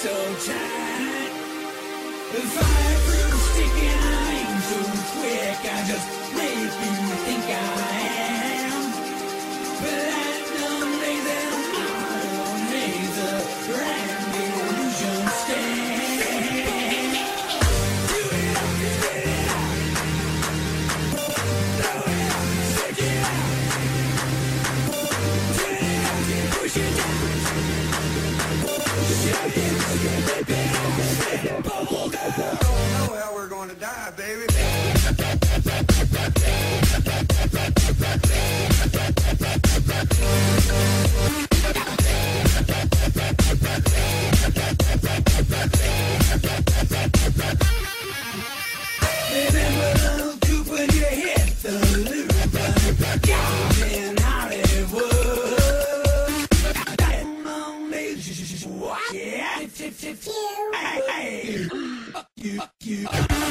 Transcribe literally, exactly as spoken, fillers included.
so tight. Fireproof sticking aim so quick, I just make you think I am. Platinum laser, modern laser, brand new illusion stand. Do it up, spit it out. Throw it up, stick it out. Turn it up and push it down. Shut it, rip it off, spit it, bubble gum. Don't know how we're going to die, baby. Remember the loop when you hit the loop. Down in Hollywood. What? Yeah. Hey, hey. Fuck you, fuck you.